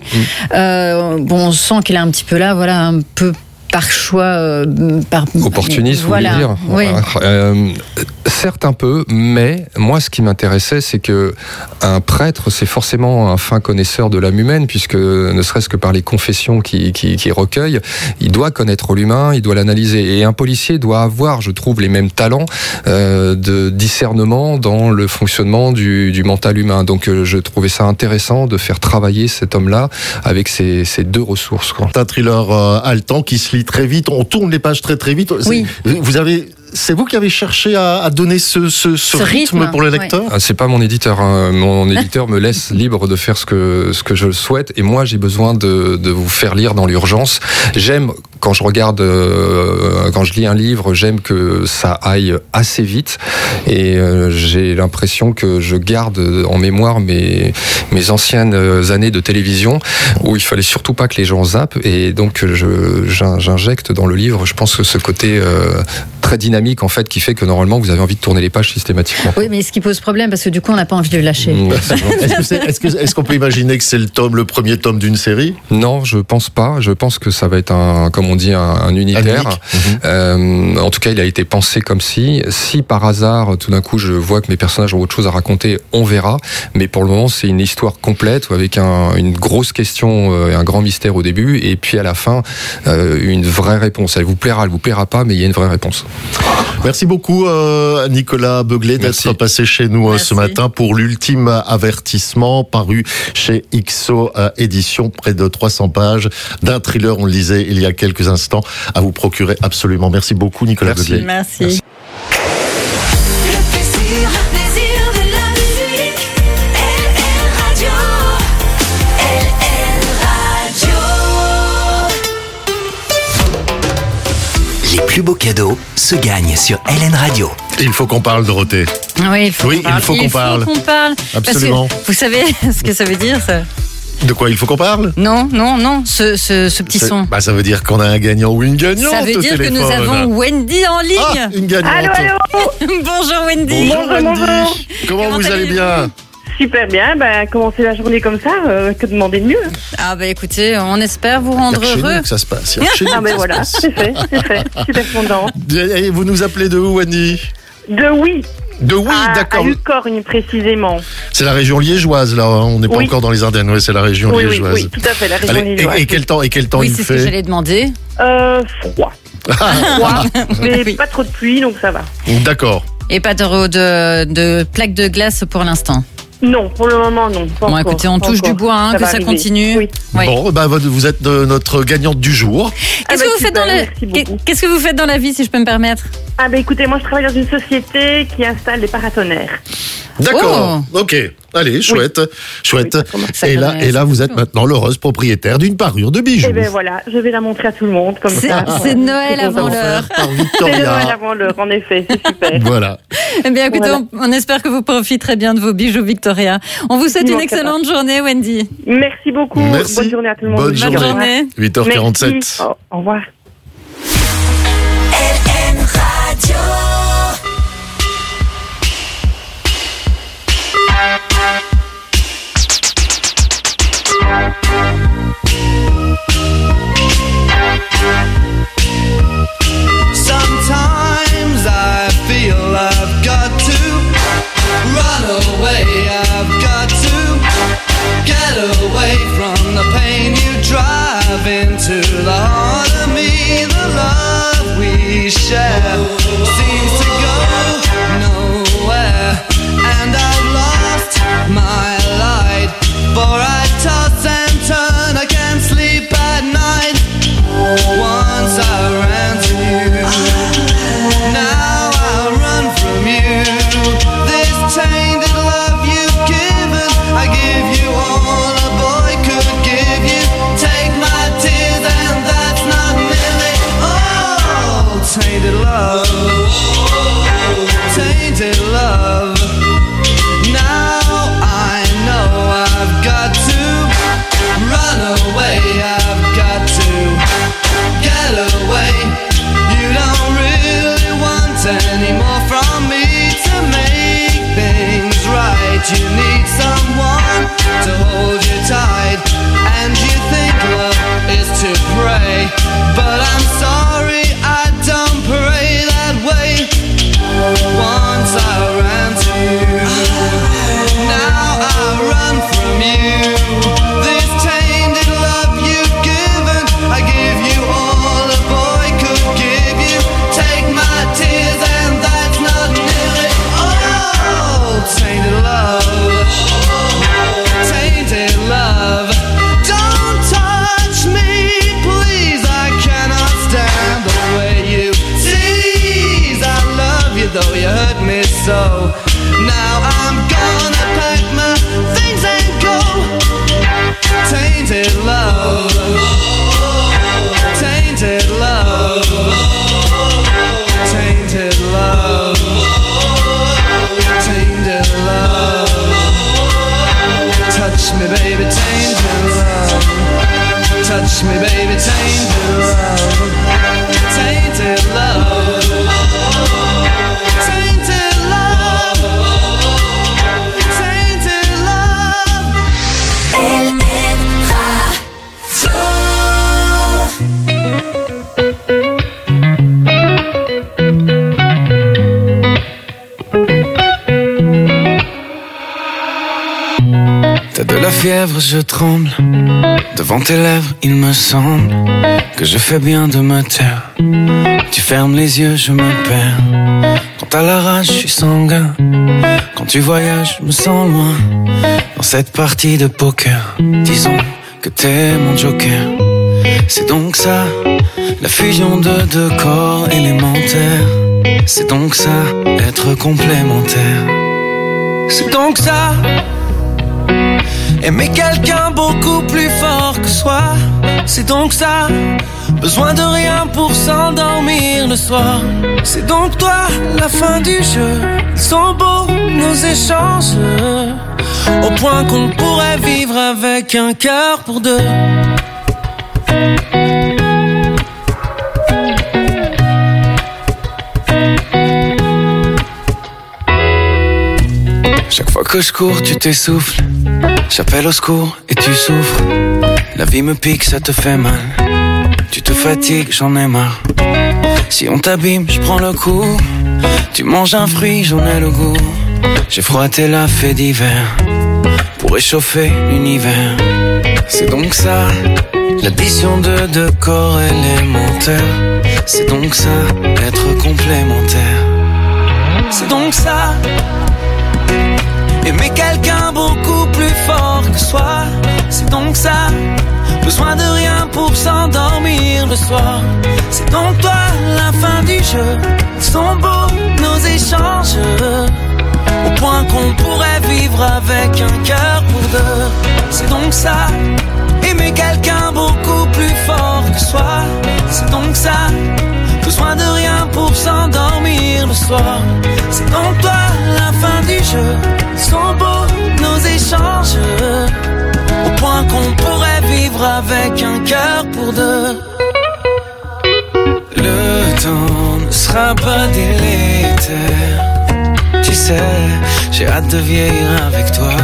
On sent qu'il est un petit peu là, voilà, un peu par choix, par opportuniste, voilà. Vous voulez dire. Oui. Certes un peu, mais moi ce qui m'intéressait, c'est que un prêtre, c'est forcément un fin connaisseur de l'âme humaine, puisque ne serait-ce que par les confessions qu'il recueille, il doit connaître l'humain, il doit l'analyser. Et un policier doit avoir, je trouve, les mêmes talents de discernement dans le fonctionnement du mental humain. Donc je trouvais ça intéressant de faire travailler cet homme-là avec ces deux ressources. C'est un thriller haletant qui se lit très vite, on tourne les pages très très vite. Oui. Vous avez c'est vous qui avez cherché à donner ce rythme pour le lecteur? Ah, c'est pas mon éditeur. Hein. Mon éditeur me laisse libre de faire ce que je souhaite. Et moi, j'ai besoin de vous faire lire dans l'urgence. J'aime, quand je regarde, quand je lis un livre, j'aime que ça aille assez vite. Et j'ai l'impression que je garde en mémoire mes anciennes années de télévision où il fallait surtout pas que les gens zappent. Et donc, j'injecte dans le livre, je pense que ce côté très dynamique, en fait, qui fait que normalement, vous avez envie de tourner les pages systématiquement. Oui, mais ce qui pose problème, parce que du coup, on n'a pas envie de le lâcher. Est-ce qu'on peut imaginer que c'est le premier tome d'une série? Non, je pense pas. Je pense que ça va être comme on dit, un unitaire. En tout cas, il a été pensé comme si par hasard, tout d'un coup, je vois que mes personnages ont autre chose à raconter, on verra. Mais pour le moment, c'est une histoire complète avec une grosse question et un grand mystère au début, et puis à la fin, une vraie réponse. Elle vous plaira, elle vous plaira pas, mais il y a une vraie réponse. Merci beaucoup Nicolas Beuglet d'être passé chez nous ce matin pour l'ultime avertissement, paru chez XO édition, près de 300 pages d'un thriller, on le lisait il y a quelques instants, à vous procurer absolument. Merci beaucoup Nicolas Beuglet. Merci. Les plus beaux cadeaux se gagnent sur LN Radio. Il faut qu'on parle, Dorothée. Oui, il faut qu'on parle. Absolument. Parce que vous savez ce que ça veut dire, ça? De quoi il faut qu'on parle? Non, ce petit son. Ça veut dire qu'on a un gagnant ou une gagnante. Ça veut dire que nous avons Wendy en ligne. Ah, une gagnante. Allô. Bonjour Wendy. Bonjour Wendy. Comment vous allez bien? Super bien, commencer la journée comme ça, que demander de mieux. Ah écoutez, on espère vous rendre heureux. Que ça se passe. Voilà, c'est fait, super content. Et vous nous appelez de où, Wendy? De Oui. De Oui, d'accord. À Lucorgne, précisément. C'est la région liégeoise, là, on n'est pas encore dans les Ardennes, c'est la région liégeoise. Oui, tout à fait, la région liégeoise. Et quel temps il fait? Oui, c'est ce que j'allais demander. Froid. Mais pas trop de pluie, donc ça va. D'accord. Et pas de plaques de glace pour l'instant? Non, pour le moment, non. Bon, écoutez, on touche du bois, que ça continue. Oui. Bon, vous êtes notre gagnante du jour. Qu'est-ce que vous faites dans la vie, si je peux me permettre? Écoutez, moi je travaille dans une société qui installe des paratonnerres. D'accord, ok. Allez, chouette. Et là, vous êtes maintenant l'heureuse propriétaire d'une parure de bijoux. Et bien voilà, je vais la montrer à tout le monde comme ça. C'est Noël avant l'heure. C'est Noël avant l'heure, en effet, c'est super. Voilà. Eh bien, écoutez, on espère que vous profiterez bien de vos bijoux Victoria. On vous souhaite une excellente journée, Wendy. Merci beaucoup. Merci. Bonne journée à tout le monde. Bonne journée. 8h47. Merci. Au revoir. LN Radio. Sometimes I feel I've got to run away, I've got to get away from the pain you drive into the heart of me. The love we share seems to go nowhere, and I've lost my light, for I toss and turn, I can't sleep at night. Once I ran to you, now I run from you. This tainted love you've given, I give you all a boy could give you. Take my tears and that's not nearly all. Tainted love, tainted love. Now I know I've got to run away, I've got to get away. You don't really want any more from me to make things right. You need someone to hold you tight, and you think love is to pray, but I'm sorry, I don't pray that way. Once I ran to you, now I run from you. This tainted love you've given, I give you all a boy could give you. Take my tears and that's not nearly all. Tainted love, tainted love. Don't touch me, please, I cannot stand Touch me, baby, tainted love. Touch me, baby, tainted love. Tainted love. Tainted love. Tainted love. T'as de la fièvre, je tremble. Devant tes lèvres, il me semble que je fais bien de me taire. Tu fermes les yeux, je me perds. Quand t'as la rage, je suis sanguin. Quand tu voyages, je me sens loin. Dans cette partie de poker, disons que t'es mon joker. C'est donc ça, la fusion de deux corps élémentaires. C'est donc ça, être complémentaire. C'est donc ça, aimer quelqu'un beaucoup plus fort que soi. C'est donc ça, besoin de rien pour s'endormir le soir. C'est donc toi, la fin du jeu. Ils sont beaux nos échanges, au point qu'on pourrait vivre avec un cœur pour deux. Chaque fois que je cours, tu t'essouffles. J'appelle au secours et tu souffres. La vie me pique, ça te fait mal. Tu te fatigues, j'en ai marre. Si on t'abîme, je prends le coup. Tu manges un fruit, j'en ai le goût. J'ai froid, t'es la fée d'hiver pour réchauffer l'univers. C'est donc ça, l'addition de deux corps élémentaires. C'est donc ça, être complémentaire. C'est donc ça, aimer quelqu'un beaucoup plus fort que soi. C'est donc ça, besoin de rien pour s'endormir le soir. C'est donc toi, la fin du jeu. Ils sont beaux nos échanges, au point qu'on pourrait vivre avec un cœur pour deux. C'est donc ça, aimer quelqu'un beaucoup plus fort que soi. C'est donc ça, besoin de rien pour s'endormir le soir. C'est donc toi, la fin du jeu. Ils sont beaux nos échanges, au point qu'on pourrait vivre avec un cœur pour deux. Le temps ne sera pas délétère. Tu sais, j'ai hâte de vieillir avec toi.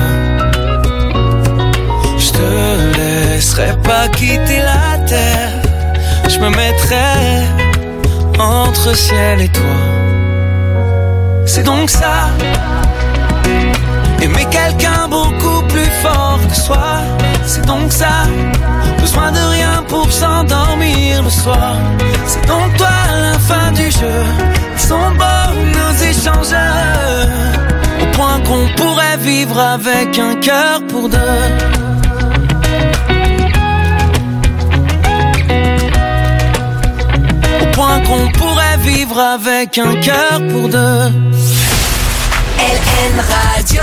Je te laisserai pas quitter la terre. Je me mettrai entre ciel et toi. C'est donc ça, aimer quelqu'un beaucoup plus fort que soi. C'est donc ça, besoin de rien pour s'endormir le soir. C'est donc toi, la fin du jeu. Ils sont beaux nos échanges, au point qu'on pourrait vivre avec un cœur pour deux. Au point qu'on pourrait vivre avec un cœur pour deux. LN Radio.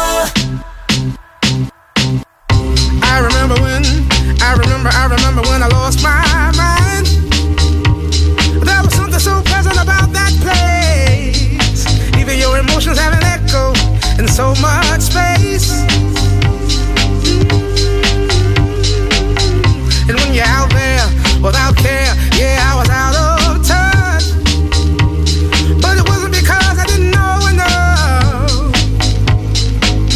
I remember when I lost my mind. There was something so pleasant about that place. Even your emotions have an echo in so much space. And when you're out there without care, yeah, I was out of touch. But it wasn't because I didn't know enough.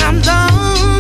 I'm done.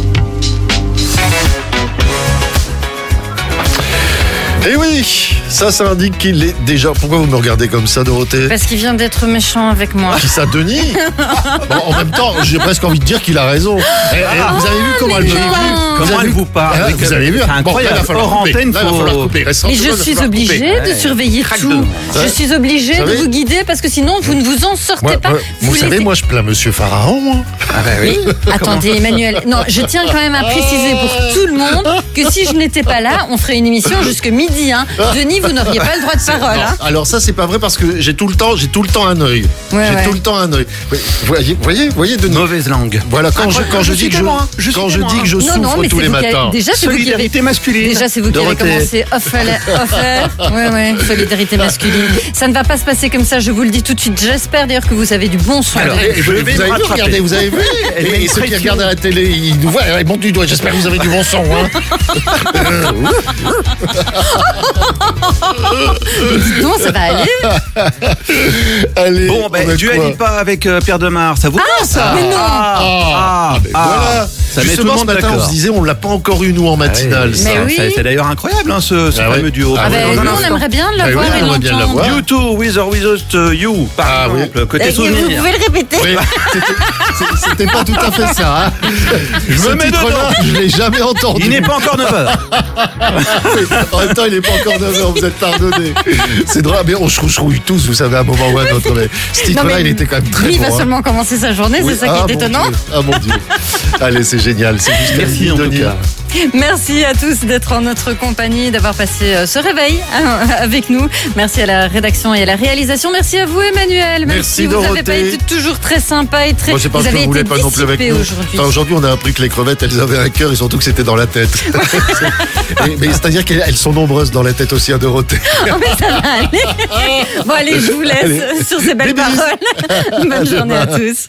Eh oui, ça indique qu'il est déjà... Pourquoi vous me regardez comme ça, Dorothée? Parce qu'il vient d'être méchant avec moi. Qui ça, Denis? Bon, en même temps, j'ai presque envie de dire qu'il a raison. Vous avez vu comment elle vous parle? Vous avez vu? Bon, là, il va falloir couper. Là, il va falloir couper. Mais je suis obligée de surveiller tout. Je suis obligée de vous guider parce que sinon, vous ne vous en sortez pas. Vous savez, moi, je plains Monsieur Pharaon, moi. Ah bah oui. Attendez, Emmanuel. Non, je tiens quand même à préciser pour tout le monde que si je n'étais pas là, on ferait une émission jusque midi. Denis, vous n'auriez pas le droit de parole. Non, alors ça, c'est pas vrai parce que j'ai tout le temps un œil. Tout le temps un œil. Voyez, Denis. Mauvaise langue. Voilà, quand je dis que je souffre tous les matins. Déjà, c'est solidarité masculine. Déjà, c'est vous qui avez commencé off-air. Ouais, solidarité masculine. Ça ne va pas se passer comme ça, je vous le dis tout de suite. J'espère d'ailleurs que vous avez du bon soin. Alors, vous avez vu. Et ceux qui regardent à la télé, ils nous voient, ils montent du doigt. J'espère que vous avez du bon son. Non, ça va aller. Allez. Bon, dualité pas avec Pierre Demar, ça vous passe ça? Mais non. Voilà. Ça met tout le Justement, ce monde matin, d'accord. on se disait, on l'a pas encore eu, nous, en matinale. Mais oui. C'est d'ailleurs incroyable, hein, ce fameux duo. Nous, on aimerait bien l'avoir et l'entendre. You too, with or without you, par exemple, côté souvenir. Vous pouvez le répéter. Oui. C'était pas tout à fait ça. Hein. Je me mets dedans. Je l'ai jamais entendu. Il n'est pas encore 9h. En même temps, il n'est pas encore 9h, vous êtes pardonnés. C'est drôle, mais on chrouchrouille tous, vous savez, à un moment ou à un autre. Mais ce titre-là, il était quand même très bon. Lui, il va hein. seulement commencer sa journée, c'est ça qui est étonnant. Ah mon Dieu. Allez, c'est génial. C'est juste merci en tout cas. Merci à tous d'être en notre compagnie, d'avoir passé ce réveil avec nous. Merci à la rédaction et à la réalisation. Merci à vous, Emmanuel. Merci, vous n'avez Dorothée. pas été toujours très sympa et très. Moi, c'est pas vous que avez vous voulez été pas non plus avec nous. aujourd'hui. Enfin, aujourd'hui, on a appris que les crevettes, elles avaient un cœur et surtout que c'était dans la tête. mais c'est-à-dire qu'elles sont nombreuses dans la tête aussi à Dorothée. Oh, mais ça va aller. Bon, allez, je vous laisse sur ces belles paroles. Bonne journée à tous.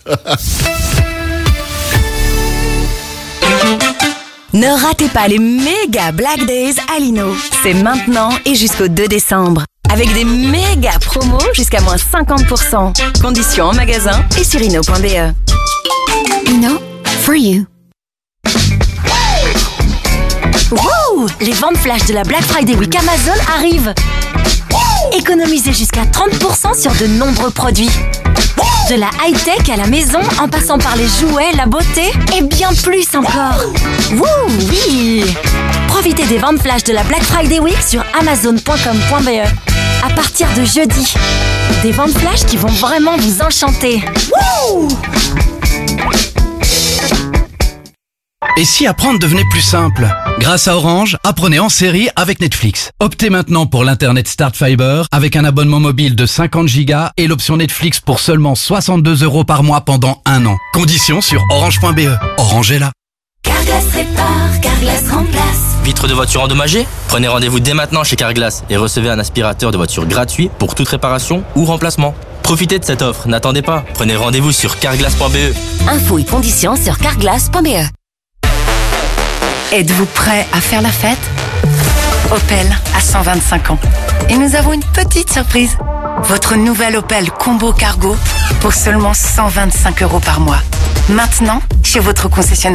Ne ratez pas les méga Black Days à Lino. C'est maintenant et jusqu'au 2 décembre. Avec des méga promos jusqu'à moins 50%. Conditions en magasin et sur Lino.be. Lino, for you. Wouh! Les ventes flash de la Black Friday Week Amazon arrivent. Économisez jusqu'à 30% sur de nombreux produits. De la high-tech à la maison, en passant par les jouets, la beauté et bien plus encore. Wouh, oui! Profitez des ventes flash de la Black Friday Week sur Amazon.com.be. À partir de jeudi. Des ventes flash qui vont vraiment vous enchanter. Wouh! Et si apprendre devenait plus simple? Grâce à Orange, apprenez en série avec Netflix. Optez maintenant pour l'Internet Start Fiber avec un abonnement mobile de 50 Go et l'option Netflix pour seulement 62 € par mois pendant 1 an. Conditions sur orange.be. Orange est là. Carglass répare, Carglass remplace. Vitre de voiture endommagée? Prenez rendez-vous dès maintenant chez Carglass et recevez un aspirateur de voiture gratuit pour toute réparation ou remplacement. Profitez de cette offre, n'attendez pas. Prenez rendez-vous sur carglass.be. Infos et conditions sur carglass.be. Êtes-vous prêt à faire la fête? Opel a 125 ans. Et nous avons une petite surprise. Votre nouvel Opel Combo Cargo pour seulement 125 € par mois. Maintenant, chez votre concessionnaire.